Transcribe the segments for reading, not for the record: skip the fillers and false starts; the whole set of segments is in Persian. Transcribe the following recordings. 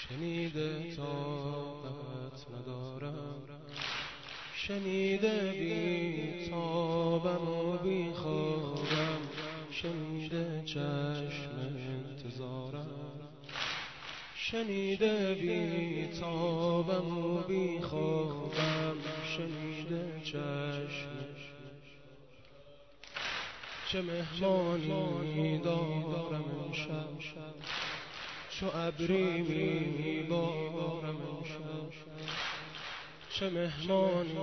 شنیده طاقت ندارم، شنیده بی تابم و بی خوابم، شنیده چشم انتظارم، شنیده بی تابم و بی خوابم، شنیده چشم. چه مهمانی دارم امشب، چو ابری میبارم امشب، چه مهمانی.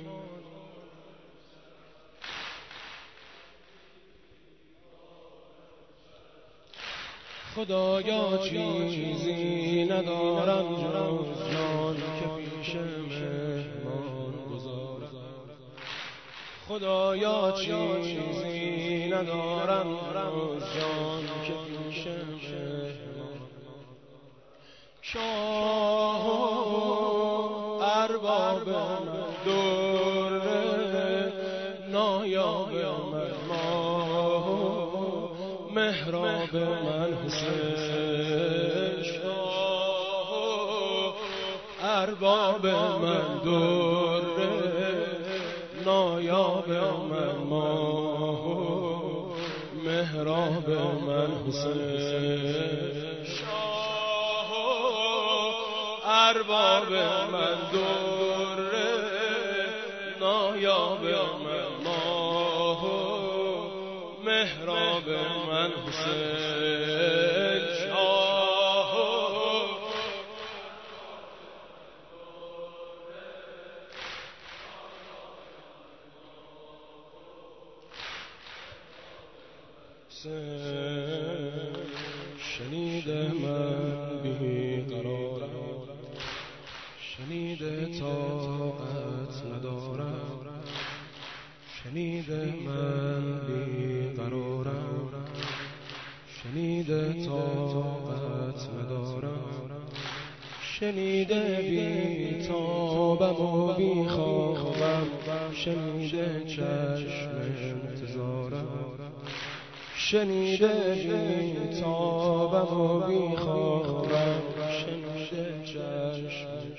خدایا چیزی ندارم جز جان که پیش مهمان گذارم، خدایا چیزی ندارم جز جان که پیش مهمان. شاه و ارباب من، در نایاب من، ماه و محراب من حسین. شاه و ارباب من، در نایاب من، ماه و محراب من حسین. ارباب من، در نایاب من، ماه و محراب من حسین. شاه شنیده من بی قرارم، شنیده طاقت ندارم، شنیده من بی قرارم، شنیده طاقت ندارم، شنیده بی تابم و بی خوابم، شنیده چشم انتظارم، شنیده بی تابم و بی خوابم، شنیده چشم.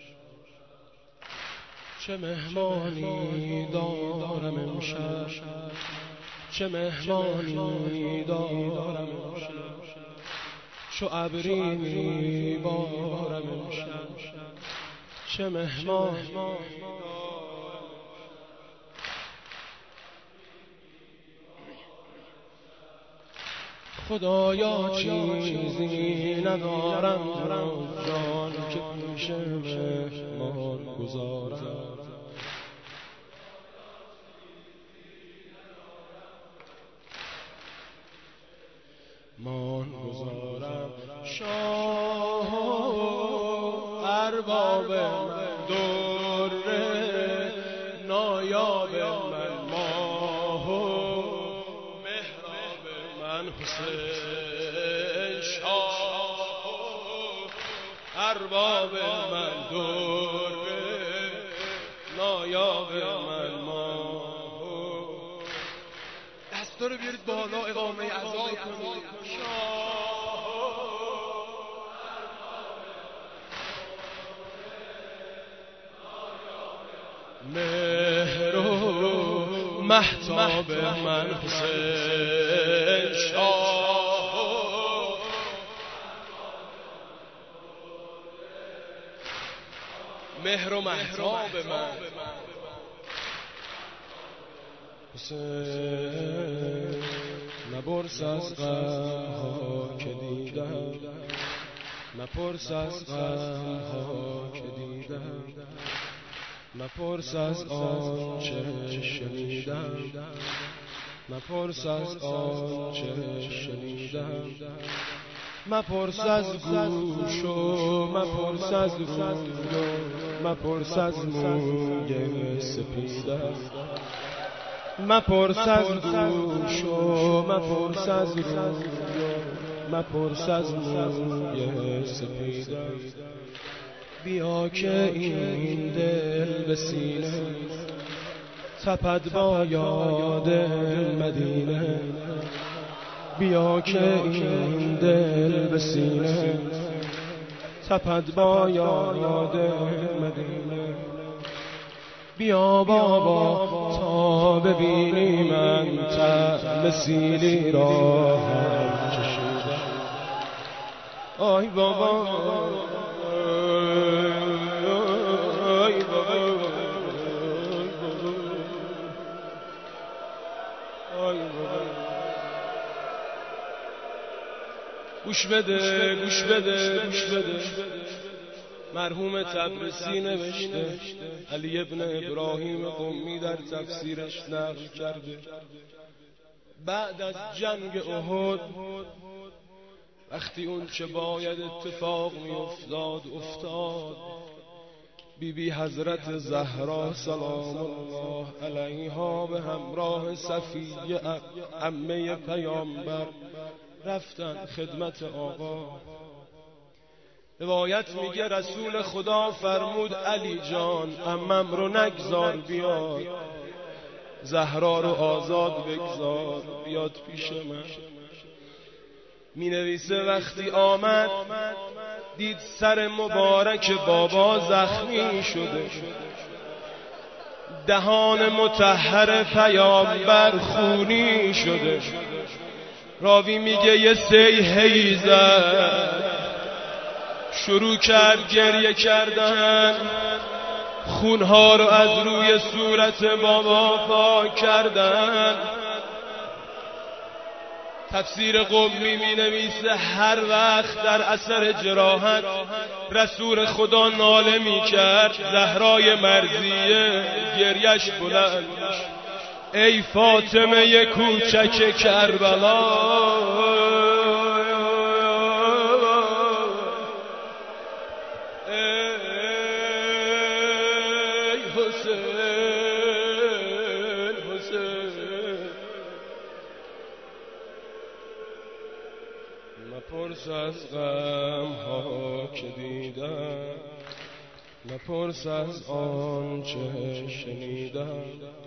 چه مهمانی دارم امشب، چه مهمانی دارم امشب، چو ابری میبارم امشب، چه مهمانی. خدایا چیزی ندارم جز جان که پیش مهمان گذارم، مان گذارم. شاه و ارباب من، در نایاب من، ماه و محراب من حسین. شاه و ارباب من، در نایاب من، ماه و. دستا رو بیارید بالا، اقامه عزا کنید. مهر و مهتاب من حسین. شاه مهر و مهتاب من حسین. نپرس از غم‌ها که دیدم، نپرس از غم‌ها که دیدم، نپرس از آنچه شنیدم، نپرس از آنچه شنیدم، مپرس از گوش و مپرس از روی و مپرس از موی سپیدم، مپرس از گوش و مپرس از روی و مپرس از موی سپیدم. بیا که این دل به سینه تپد با یاد مدینه، بیا که این دل به سینه تپد با یاد مدینه. بیا بابا تا ببینی من طعم سیلی را هم چشیدم. آی بابا آی بابا آی بابا. گوش بده گوش بده گوش بده. مرحوم تبریزی نوشته، علی ابن ابراهیم قمی در تفسیرش نقل کرده، بعد از جنگ احد وقتی اون چه باید اتفاق می افتاد، بی حضرت زهرا سلام الله علیها به همراه صفیه عمه پیامبر رفتن خدمت آقا. روایت میگه رسول خدا فرمود علی جان عمم رو نگذار بیاد، زهرا رو آزاد بگذار بیاد پیش من. می نویسه وقتی آمد دید سر مبارک بابا زخمی شده، دهان مطهر پیامبر خونی شده. راوی میگه یه سیحه‌ای زد، شروع کرد گریه کردن، خونها رو از روی صورت بابا پاک کردن. تفسیر قمی می نویسه هر وقت در اثر جراحت رسول خدا ناله می کرد، زهرای مرضیه گریش بلند، ای فاطمه کوچک کربلا، ای حسین حسین. مپرس از غم ها که دیدم، مپرس از آن چه شنیدم،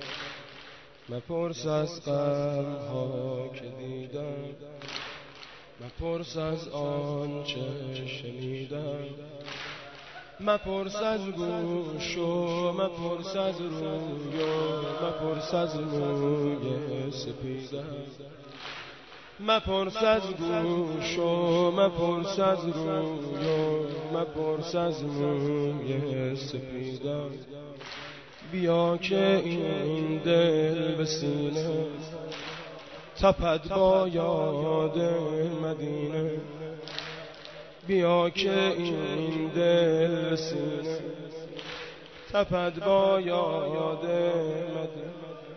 مپرس از غم ها که دیدم، مپرس از آن چه شنیدم. مپرس از گوش و مپرس از روی و مپرس از موی سپیدم. مپرس از گوش و مپرس از روی و مپرس از موی سپیدم. بیا که این دل به سینه تپد با یاد مدینه. بیا که این دل به سینه تپد با یاد مدینه.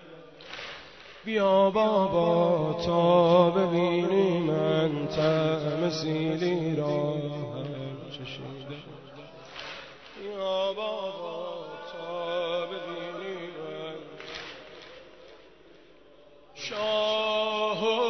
بیا بابا تا ببینی من طعم سیلی را هم چشیدم. بیا بابا تا ببینی من شاه و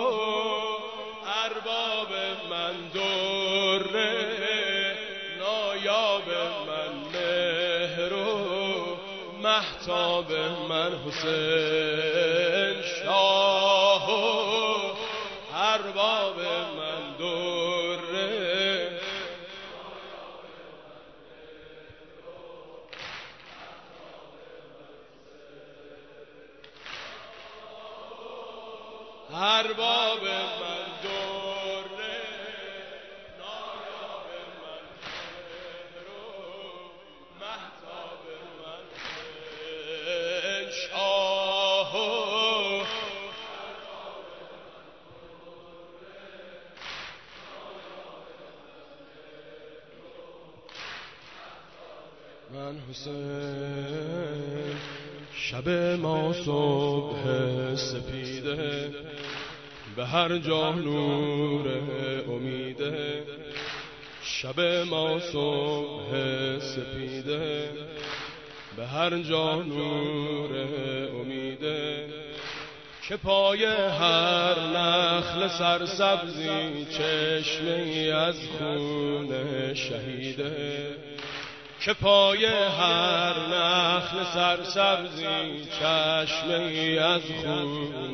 ارباب من، دره نایاب من، مهر و مهتاب من، حسین شاه و ارباب من، دره ارباب من، دره نایاب من، مهر و مهتاب من، شاه و من حسین. شب ما صبح سپیده، به هر جا نور امیده. شب ما صبح سپیده، به هر جا نور امیده. که پای هر نخل سرسبزی چشمه‌ای از خون شهیده. که پای هر نخل سرسبزی چشمه‌ای از خون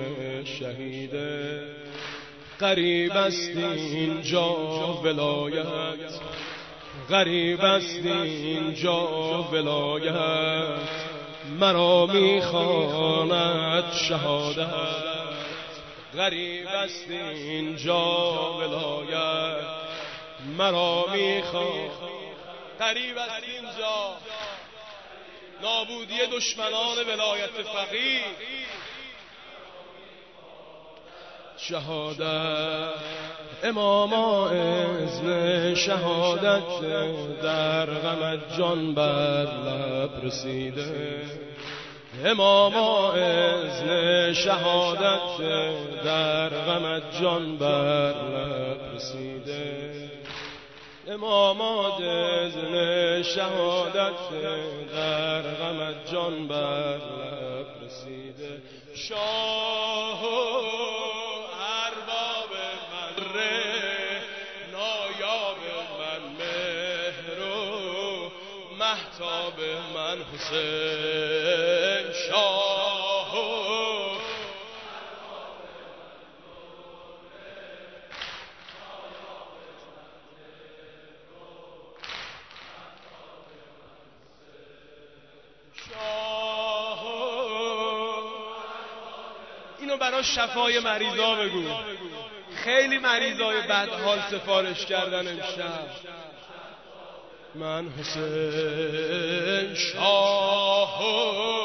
شهیده. غریب است اینجا ولایت، غریب است اینجا ولایت، مرا میخواند شهادت. غریب است اینجا ولایت، مرا میخواند. غریب است اینجا نابودی دشمنان ولایت فقیه، شهادت. اماما اذن شهادت در غمت جان بر لب رسیده. اماما اذن شهادت در غمت جان بر لب رسیده. اماما اذن شهادت در غمت جان بر لب رسیده. شاه ارباب من نایاب من مهر و مهتاب من حسین. شاه اینو برای شفای مریضا بگو. خیلی مریضای بدحال سفارش کردن امشب. من حسین شاه